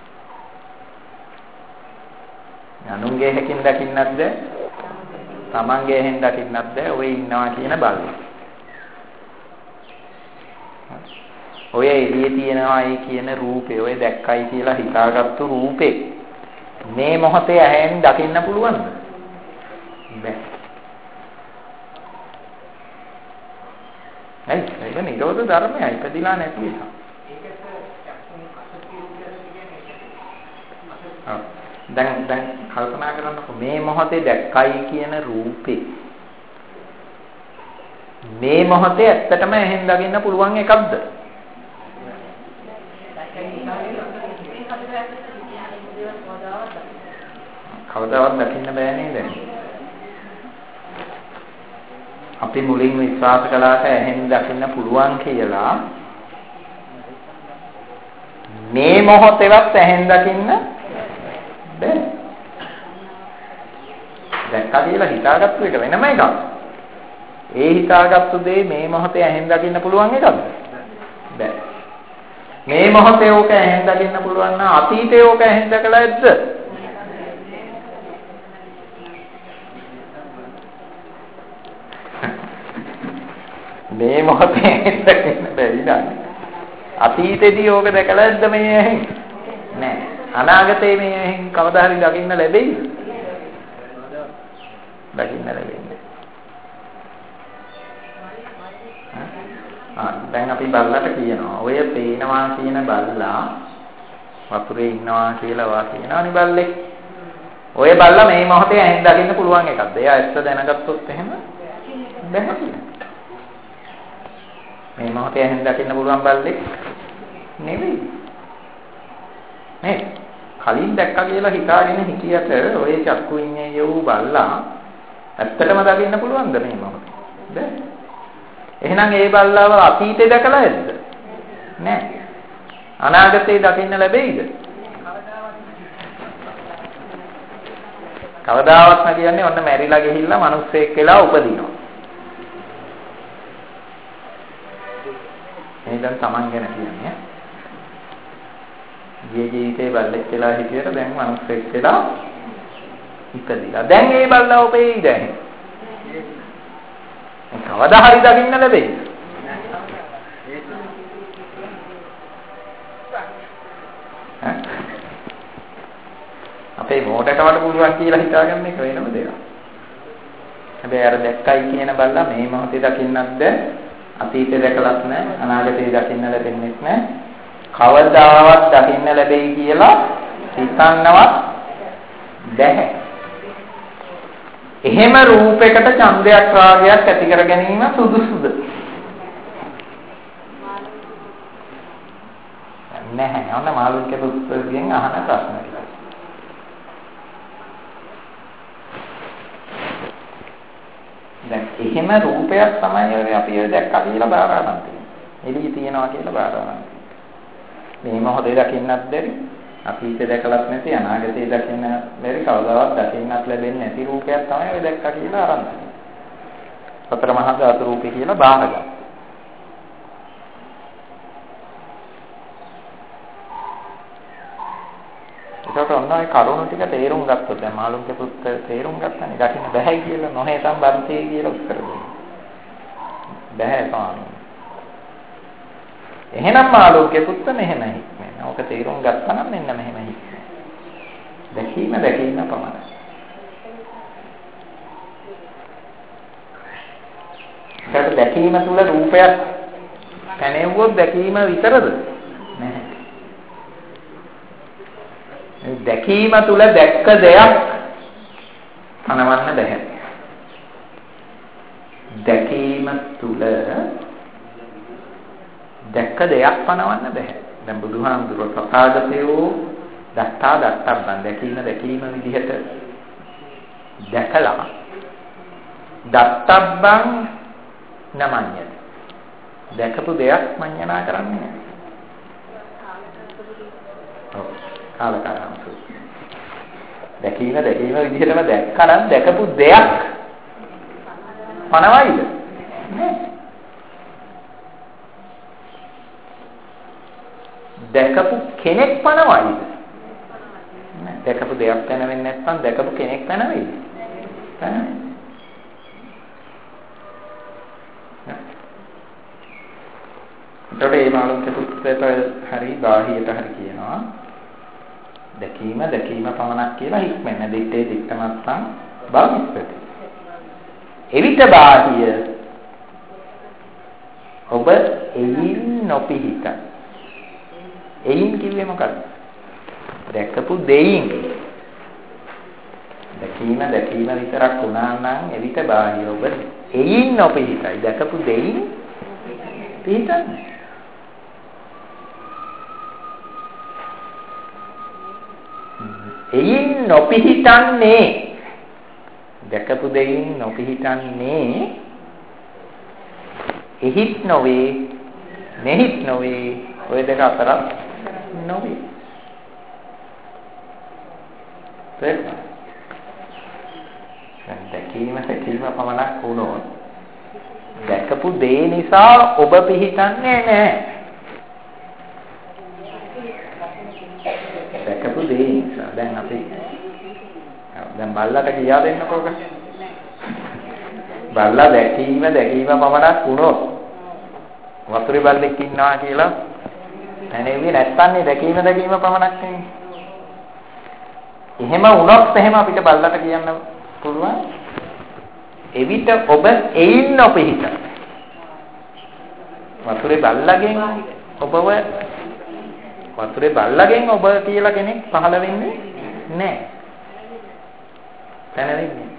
අනුන්ගේ හැකින් දකින්නත් බෑ. තමන්ගේ ඇහෙන් දකින්නත් බෑ. ඔය ඉන්නවා කියන බලය. ඔය එළියේ තියෙනවායි කියන රූපේ ඔය දැක්කයි කියලා හිතාගත්තු රූපේ මේ මොහොතේ ඇහෙන් දකින්න පුළුවන්ද? බැහැ. ඒක නිරෝධ ධර්මයයි ඉපදිලා නැති නිසා. දැන් කල්පනා කරන්නකො මේ මොහොතේ දැක්කයි කියන රූපේ මේ මොහොතේ ඇත්තටම ඇහෙන් දකින්න පුළුවන් එකක්ද? කවදාවත් දකින්න බෑ නේද? අපි මුලින් විශ්වාස කළාට ඇහෙන් දකින්න පුළුවන් කියලා මේ මොහොතේවත් ඇහෙන් දකින්න බෑ. දැක්කා කියලා හිතාගත්තු එක වෙනම එකක්. ඒ හිතාගත්තු දේ මේ මොහොතේ ඇහෙන් දකින්න පුළුවන් එකක්ද? බෑ. මේ මොහොතේ ඕක ඇහෙන් දකින්න පුළුවන් නම් අතීතේ ඕක ඇහෙන් දැකලා ඇද්ද? මේ මොහොතේ ඇහෙන් දකින්න බැරි නේද? අතීතේදී ඕක දැකලා ඇද්ද මේ ඇහෙන්? නෑ. අනාගතේ මේ ඇහෙන් කවදා හරි දකින්න ලැබෙයිද? දකින්න ලැබෙන්නේ. දැන් අපි බල්ලට කියනවා ඔය පේනවා කියන බල්ලා වතුරේ ඉන්නවා කියලා වා කියනවනේ බල්ලෙක්. ඔය බල්ලා මේ මොහොතේ ඇහෙන් දකින්න පුළුවන් එකක්ද? එයා ඇත්ත දැනගත්තොත් එහෙම බැහැ කියලා. මේ මොහොතේ ඇහෙන් දකින්න පුළුවන් බල්ලෙක් නෙවෙයි. නේ? කලින් දැක්කා කියලා හිතාගෙන හිටියට ඔය චක්කු විඤ්ඤාණය වූ බල්ලා ඇත්තටම දකින්න පුළුවන්ද මේ මොහොතේ? බැහැ. එහෙනම් ඒ බල්ලාව අතීතේ දැකලා ඇද්ද? නෑ. අනාගතේ දකින්න ලැබෙයිද? කවදාවත්ම කියන්නේ ඔන්න මැරිලා ගිහිල්ලා මිනිස්සෙක් වෙලා උපදිනවා. මේ දැන් Taman ගැන කියන්නේ. ගිය ජීවිතේ බල්ලෙක් වෙලා හිටියට දැන් මිනිස්සෙක් වෙලා ඉපදිලා. දැන් ඒ බල්ලා උපේයිද? කවදා හරි දකින්න ලැබෙයි. අපේ මොඩකවට පුළුවන් කියලා හිතාගන්න එක වෙනම දෙයක්. හැබැයි අර දැක්කයි කියන බල්ලා මේ මොහොතේ දකින්නත්ද අතීතේ දැකලත් නැහැ අනාගතේ දකින්න ලැබෙන්නේ නැහැ. කවදාවත් දකින්න ලැබෙයි කියලා හිතන්නවත් බැහැ. එහෙම රූපයකට ඡන්දයක් රාගයක් ඇති කර ගැනීම සුදුසුද? නැහැ. ඔන්න මාළුන්ගේ පුස්තකයෙන් අහන ප්‍රශ්න ටික. දැන් එහෙම රූපයක් තමයි අපි ඔය දැක්කා කියලා බාර ගන්න තියෙන්නේ. එළිය තියනවා කියලා බාර ගන්න. මේ මොහොතේ දකින්නත් බැරි, අතීතේ දැකලත් නැති, අනාගතේ දකින්න බැරි, කවදාවත් දකින්නත් ලැබෙන්නේ නැති රූපයක් තමයි ඔය දැක්කා කියලා අරන් තියෙන්නේ. සතර මහා ධාතු රූපේ කියලා බාර ගන්න. ඒකට ඔන්නයි කරුණු ටික තේරුම් ගත්තොත් දැන් මාළුන්ගේ පුත්ත තේරුම් ගත්තනේ දකින්න බෑ කියලා නොහෙතම් බන්තේ කියලා උත්තර දෙනවා. බෑ ස්වාමී. එහෙනම් මාළුන්ගේ පුත්ත මෙහෙම හික්මෙන. ඔක තේරුම් ගත්තා නම් මෙන්න මෙහෙම හික්මෙන. දැකීම පමණයි. ඒකට දැකීම තුල රූපයක් පැනෙවුවොත් දැකීම විතරද? නැහැ. දැකීම තුල දැක්ක දෙයක් පනවන්න බෑ. දැකීම තුල දැක්ක දෙයක් පනවන්න බෑ. දැන් බුදුහාමුදුරුවෝ තථාගතයෝ දත්තාබ්බන් දැකීම විදිහට දැකලා දත්තබ්බන් නමඤ්ඤය. දැකපු දෙයක් මඤ්ඤණා කරන්නේ නැහැ. ඔව්. කාලකාරණ සූත්‍රය. දැකීම විදිහටම දැක්කනම් දැකපු දෙයක් පනවයිද? නෑ. දැකපු කෙනෙක් පනවයිද? නෑ. දැකපු දෙයක් පැනවෙන්නේ නැත්නම් දැකපු කෙනෙක් පැනවෙයිද? පැනවෙයි. එතකොට මේ මාළුන් චතුර්ථයට හරි බාහියට හරි කියනවා දැකීම පමණක් කියලා හික්මෙන්න දිත්තේ දිත්තමත්සං භාවිස්සති. එවිට බාහිය ඔබ එයින් නොපිහිට. එයින් කිව්වේ මොකක්ද? දැකපු දෙයින්. දැකීම විතරක් වුණා නම් එවිට බාහිය ඔබ එයින් නොපිහිටයි. දැකපු දෙයින් පිහිටන්නේ. එයින් නොපිහිටන්නේ දැකපු දෙයින් නොපිහිටන්නේ එහිත් නොවේ මෙහිත් නොවේ ඔය දෙක අතර නොවේ. දැකීම පමණක් වුණොත් දැකපු දේ නිසා ඔබ පිහිටන්නේ නැහැ. දැකපු දේ නිසා දැන් අපි බල්ලට කියා දෙන්නකෝ. බල්ලා දැකීම පමණක් වුණොත් වතුරේ බල්ලෙක් ඉන්නවා කියලා නැනෙන්නේ නැත්තන්නේ දැකීම පමණක් නෙමෙයි. එහෙම වුණොත් එහෙම අපිට බල්ලට කියන්න පුළුවන් එවිට ඔබ එයින් නොපිහිට. වතුරේ බල්ලගෙන් ඔබ කියලා කෙනෙක් පහළ වෙන්නේ නැහැ. දැනෙන්නේ.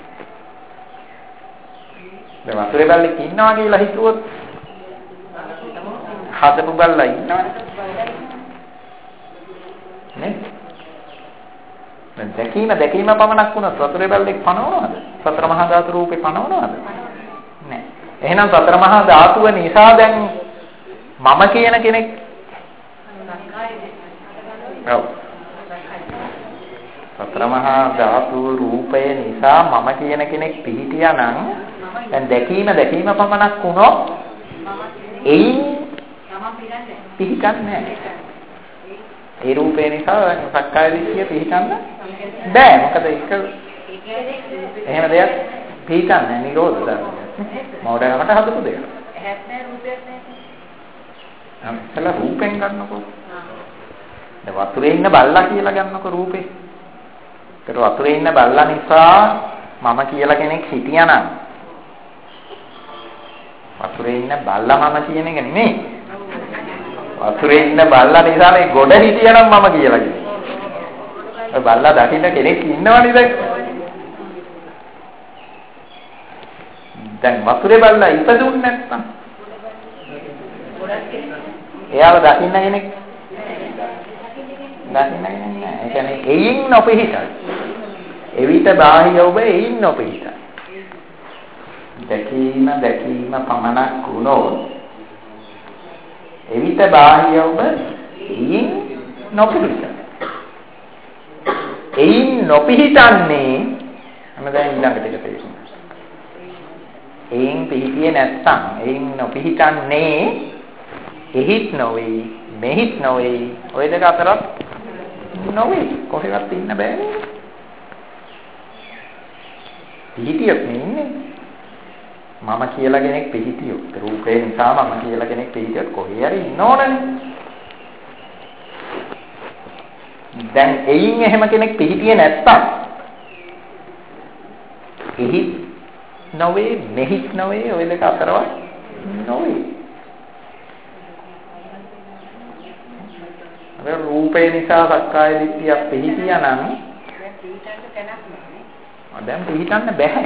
දැන් වතුරේ බල්ලෙක් ඉන්නවා කියලා හිතුවොත් හදපු බල්ලා ඉන්නවනේ. නේ? දැන් දැකීම පමණක් වුණත් වතුරේ බල්ලෙක් පනවනවද? සතර මහා ධාතු රූපේ පනවනවද? නැහැ. එහෙනම් සතර මහා ධාතුව නිසා දැන් මම කියන කෙනෙක් ඔව්. සතර මහා ධාතු රූපය නිසා මම කියන කෙනෙක් පිහිටියා නම් දැන් දැකීම පමණක් වුණොත් එයින් පිහිටන්නේ නැහැ. ඒ රූපේ නිසා සක්කාය දිට්ඨිය පිහිටන්න බෑ. මොකද ඒක එහෙම දෙයක් පිහිටන්නේ නිරෝධ ධර්මයක්. මොඩයකට හදපු දෙයක්. ඇහත් නැහැ රූපයක් නැහැ. අම්සලා රූපෙන් ගන්නකො. දැන් වතුරේ ඉන්න බල්ලා කියලා ගන්නකො රූපේ. ඒකට වතුරේ ඉන්න බල්ලා නිසා මම කියලා කෙනෙක් හිටියානම් වතුරේ ඉන්න බල්ලා මම කියන එක නෙමෙයි. වතුරේ ඉන්න බල්ලා නිසා මේ ගොඩ හිටියනම් මම කියලා කියනවා. ඔය බල්ලා දකින්න කෙනෙක් ඉන්නවනේ දැන් වතුරේ බල්ලා ඉපදුන්නේ නැත්නම් එයාව දකින්න කෙනෙක් නැහැ. ඒ කියන්නේ එයින් නොපිහිටයි. එවිට බාහිය ඔබ එයින් නොපිහිටයි. දැකීම පමණක් වුණොත් එවිට බාහිය ඔබ එයින් නොපිහිටයි. එයින් නොපිහිටන්නේ හැමදාම ඊළඟට එක තේරුම්. එයින් පිහිටියේ නැත්තම් එයින් නොපිහිටන්නේ එහිත් නොවේ මෙහිත් නොවේ ඔය දෙක අතරත් නොවේ. කොහෙවත් ඉන්න බෑනේ. පිහිටියක් නෙන්නේ. මම කියලා කෙනෙක් පිහිටියොත් රූපේ නිසා මම කියලා කෙනෙක් පිහිටියොත් කොහේ හරි ඉන්න ඕනනේ. දැන් එයින් එහෙම කෙනෙක් පිහිටියේ නැත්තම් එහිත් නොවේ මෙහිත් නොවේ ඔය දෙක අතරවත් නොවේ. අර රූපේ නිසා සක්කාය දිට්ඨිය පිහිටියා නම් දැන් පිහිටන්න බෑ.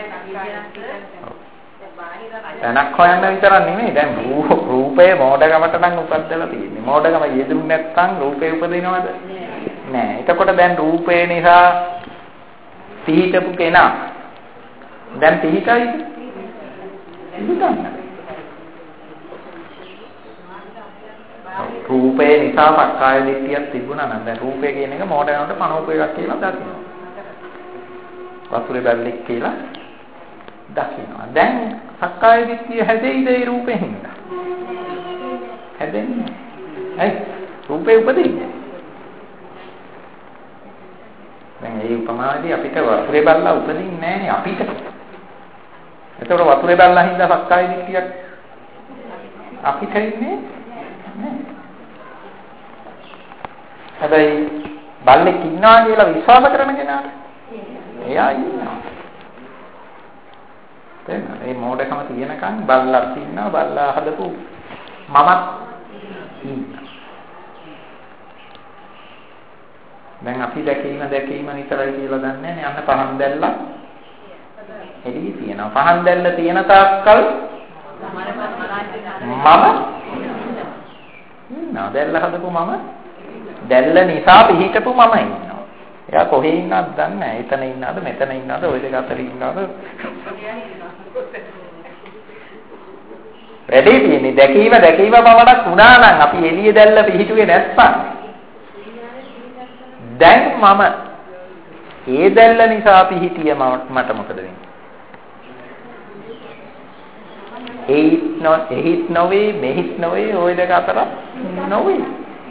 තනක් හොයන්න විතරක් නෙමෙයි දැන් රූපේ මෝඩකමට නම් උපද්දලා තියෙන්නේ. මෝඩකම යෙදුන්නේ නැත්නම් රූපේ උපදිනවද? නෑ. එතකොට දැන් රූපේ නිසා පිහිටපු කෙනා දැන් පිහිටයිද? පිහිටන්න. රූපේ නිසා සක්කාය දිට්ඨියක් තිබුණා නම් දැන් රූපේ කියන එක මෝඩකමට පනෝප එකක් කියලා දකිනවා. වතුරේ බැල්ලෙක් කියලා දකිනවා. දැන් සක්කාය දිට්ඨිය හැදෙයිද ඒ රූපෙන් හින්දා? හැදෙන්නේ. ඇයි? රූපේ උපදින්නේ. දැන් මේ උපමාවේදී අපිට වතුරේ බල්ලා උපදින්නේ නැහැනේ අපිට. ඒතකොට වතුරේ බල්ලා හින්දා සක්කාය දිට්ඨියක් අපිට ඉන්නේ හැබැයි බල්ලෙක් ඉන්නවා කියලා විශ්වාස කරන කෙනාට එයා ඉන්නවා. මේ මොඩකම තියෙනකන් බල්ලා ඉන්නවා, බල්ලා හදපු මමත් ඉන්නවා. දැන් අපි දැකීම විතරයි කියලා දන්නේ නැහැ. අන්න පහන් දැල්ලා එළියේ තියෙනවා. පහන් දැල්ල තියෙන තාක්කල් මම ඉන්නවා. දැල්ල හදපු මම, දැල්ල නිසා පිහිටපු මම ඉන්නවා. එයා කොහේ ඉන්නවද දන්නේ නැහැ. එතන ඉන්නවද, මෙතන ඉන්නවද, ওই දෙක අතර ඉන්නවද? වැඩි තියෙන්නේ දැකීම පමණක් වුණා නම් අපි එළියේ දැල්ල පිහිටුවේ නැත්නම් දැන් මම ඒ දැල්ල නිසා පිහිටිය මට මොකද වෙන්නේ? එහිත් නොවේ මෙහිත් නොවේ ওই දෙක අතර නොවේ.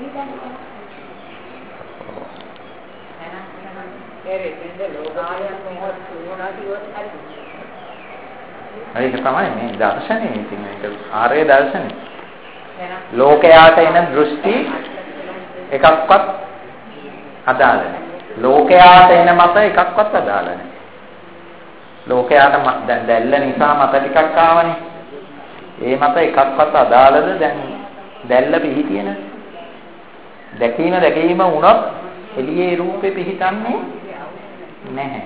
ඒක තමයි මේ දර්ශනේ. ඉතින් මේක ආර්ය දර්ශනේ. ලෝකයට එන දෘෂ්ටි එකක්වත් අදාළ නැහැ. ලෝකයට එන මත එකක්වත් අදාළ නැහැ. ලෝකයට දැන් දැල්ල නිසා මත ටිකක් ආවනේ. ඒ මත එකක්වත් අදාළද? දැන් දැල්ල පිහිටියන දැකීම වුණොත් එළියේ රූපේ පිහිටන්නේ නැහැ.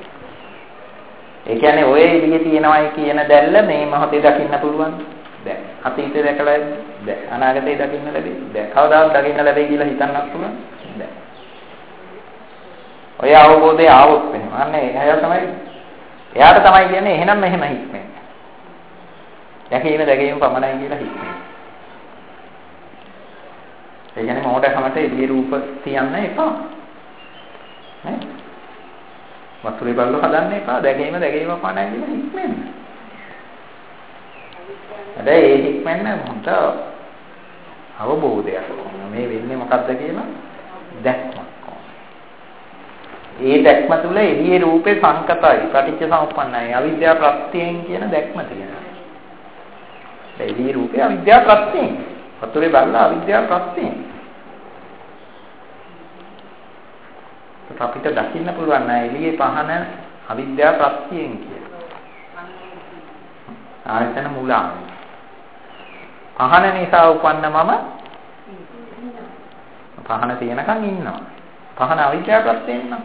ඒ කියන්නේ ඔය එළියේ තියෙනවයි කියන දැල්ල මේ මොහොතේ දකින්න පුළුවන්. දැන් අතීතේ දැකලා දැන් අනාගතේ දකින්න ලැබෙයි. දැන් කවදාවත් දකින්න ලැබෙයි කියලා හිතන්නත් පුළුවන්. දැන් ඔය අවබෝධය ආවොත් වෙනවා. අන්න එයා තමයි එයාට තමයි කියන්නේ එහෙනම් මෙහෙම හික්මෙන්න. දැකීම පමණයි කියලා හික්මෙන්න. ඒ කියන්නේ මොහොතකමට එළියේ රූප තියන්න එපා. නේ? වතුරේ බල්ලෝ හදන්න එපා. දැකීම පමණයි කියලා හික්මෙන්න. හැබැයි ඒ හික්මෙන්න මොකද අවබෝධයක් ඕන. මේ වෙන්නේ මොකද්ද කියලා දැක්මක් ඕන. ඒ දැක්ම තුළ එළියේ රූපේ සංකතයි, පටිච්ච සමුප්පන්නයි, අවිද්‍යා ප්‍රත්‍යයෙන් කියන දැක්ම තියෙනවා. එළියේ රූපේ අවිද්‍යා ප්‍රත්‍යයෙන්. වතුරේ බල්ලා අවිද්‍යා ප්‍රත්‍යයෙන්. අපිට දකින්න පුළුවන් නෑ එළියේ පහන අවිද්‍යා ප්‍රත්‍යයෙන් කියලා. ආයතන මුලා. පහන නිසා උපන්න මම පහන තියෙනකන් ඉන්නවා. පහන අවිද්‍යා ප්‍රත්‍යයෙන් නම්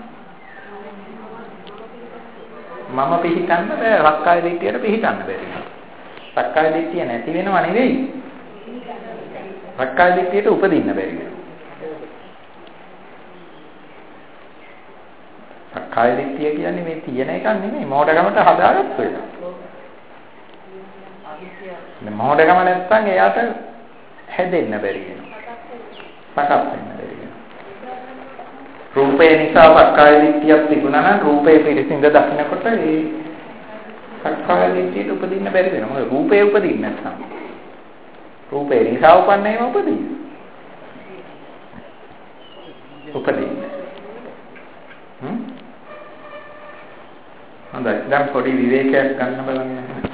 මම පිහිටන්න බෑ. සක්කාය දිට්ඨියට පිහිටන්න බැරි. සක්කාය දිට්ඨිය නැති වෙනව නෙවෙයි. සක්කාය දිට්ඨියට උපදින්න බැරි වෙනවා. සක්කාය දිට්ඨිය කියන්නේ මේ තියෙන එකක් නෙමෙයි. මොඩකමට හදාගත්ත එක. මේ මොඩකම නැත්තම් එයාට හැදෙන්න බැරි වෙනවා. සකස් වෙන්න බැරි වෙනවා. රූපේ නිසා සක්කාය දිට්ඨියක් තිබුණා නම් රූපේ පිළිසිඳ දකින්නකොට ඒ සක්කාය දිට්ඨියට උපදින්න බැරි වෙනවා. මොකද රූපේ උපදින්නේ නැත්නම්. රූපේ නිසා උපන්නේම උපදින්නේ. උපදින්නේ. හොඳයි. දැන් පොඩි විවේකයක් ගන්න බලන්න.